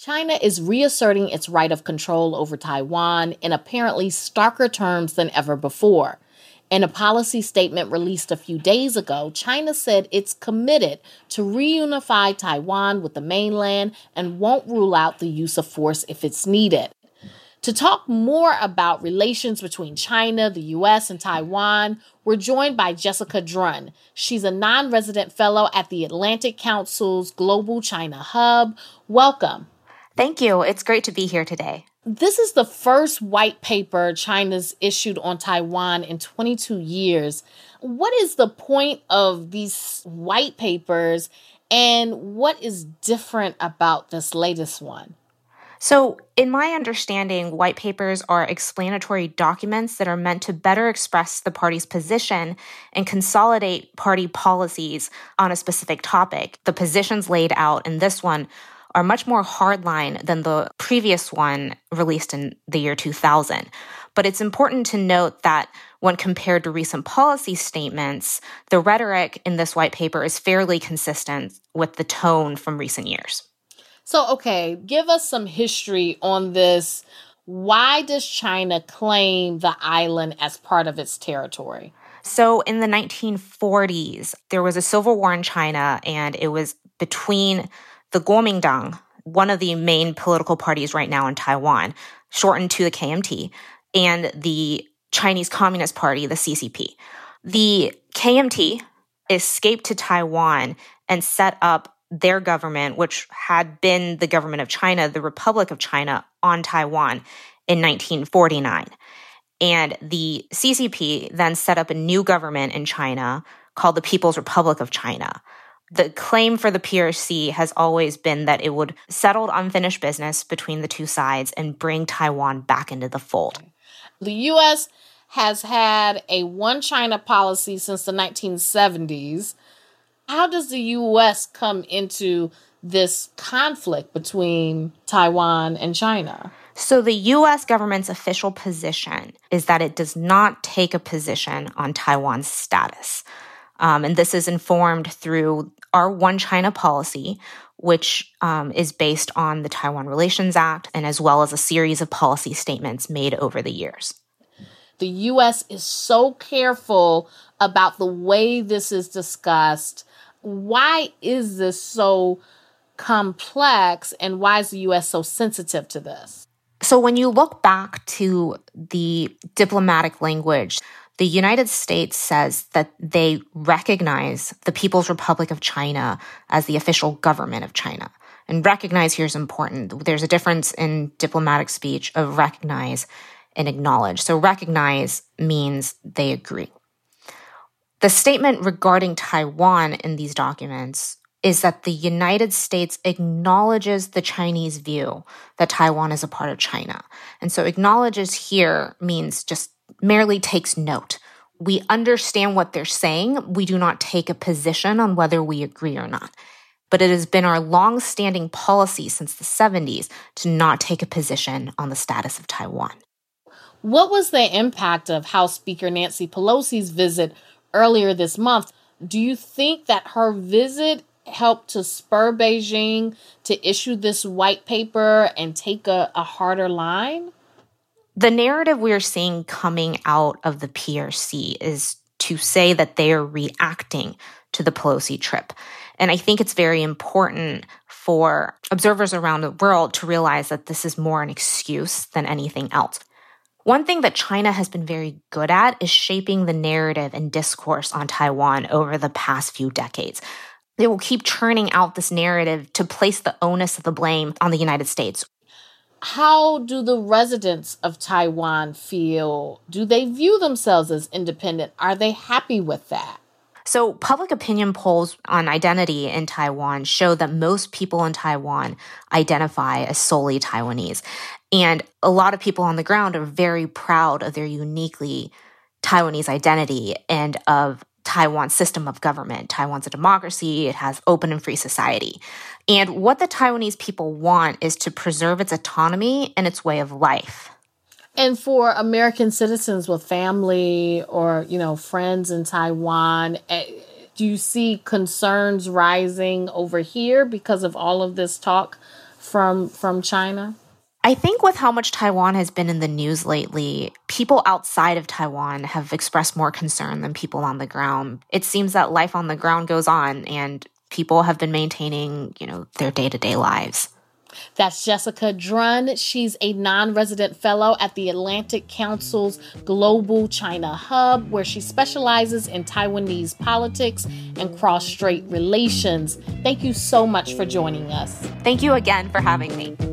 China is reasserting its right of control over Taiwan in apparently starker terms than ever before. In a policy statement released a few days ago, China said it's committed to reunify Taiwan with the mainland and won't rule out the use of force if it's needed. To talk more about relations between China, the U.S., and Taiwan, we're joined by Jessica Drunn. She's a non-resident fellow at the Atlantic Council's Global China Hub. Welcome. Thank you. It's great to be here today. This is the first white paper China's issued on Taiwan in 22 years. What is the point of these white papers, and what is different about this latest one? So, in my understanding, white papers are explanatory documents that are meant to better express the party's position and consolidate party policies on a specific topic. The positions laid out in this one are much more hardline than the previous one released in the year 2000. But it's important to note that when compared to recent policy statements, the rhetoric in this white paper is fairly consistent with the tone from recent years. So, okay, give us some history on this. Why does China claim the island as part of its territory? So in the 1940s, there was a civil war in China, and it was between the Kuomintang, one of the main political parties right now in Taiwan, shortened to the KMT, and the Chinese Communist Party, the CCP. The KMT escaped to Taiwan and set up their government, which had been the government of China, the Republic of China, on Taiwan in 1949. And the CCP then set up a new government in China called the People's Republic of China. The claim for the PRC has always been that it would settle unfinished business between the two sides and bring Taiwan back into the fold. The U.S. has had a one China policy since the 1970s. How does the U.S. come into this conflict between Taiwan and China? So the U.S. government's official position is that it does not take a position on Taiwan's status. And this is informed through our One China policy, which is based on the Taiwan Relations Act, and as well as a series of policy statements made over the years. The U.S. is so careful about the way this is discussed. Why is this so complex, and why is the U.S. so sensitive to this? So when you look back to the diplomatic language, the United States says that they recognize the People's Republic of China as the official government of China. And recognize here is important. There's a difference in diplomatic speech of recognize and acknowledge. So recognize means they agree. The statement regarding Taiwan in these documents is that the United States acknowledges the Chinese view that Taiwan is a part of China. And so acknowledges here means just merely takes note. We understand what they're saying. We do not take a position on whether we agree or not. But it has been our long-standing policy since the 70s to not take a position on the status of Taiwan. What was the impact of House Speaker Nancy Pelosi's visit earlier this month? Do you think that her visit helped to spur Beijing to issue this white paper and take a harder line? The narrative we're seeing coming out of the PRC is to say that they are reacting to the Pelosi trip. And I think it's very important for observers around the world to realize that this is more an excuse than anything else. One thing that China has been very good at is shaping the narrative and discourse on Taiwan over the past few decades. They will keep churning out this narrative to place the onus of the blame on the United States. How do the residents of Taiwan feel? Do they view themselves as independent? Are they happy with that? So public opinion polls on identity in Taiwan show that most people in Taiwan identify as solely Taiwanese. And a lot of people on the ground are very proud of their uniquely Taiwanese identity and of Taiwan's system of government. Taiwan's a democracy. It has open and free society. And what the Taiwanese people want is to preserve its autonomy and its way of life. And for American citizens with family or, friends in Taiwan, do you see concerns rising over here because of all of this talk from China? I think with how much Taiwan has been in the news lately, people outside of Taiwan have expressed more concern than people on the ground. It seems that life on the ground goes on and people have been maintaining, their day-to-day lives. That's Jessica Drun. She's a non-resident fellow at the Atlantic Council's Global China Hub, where she specializes in Taiwanese politics and cross-strait relations. Thank you so much for joining us. Thank you again for having me.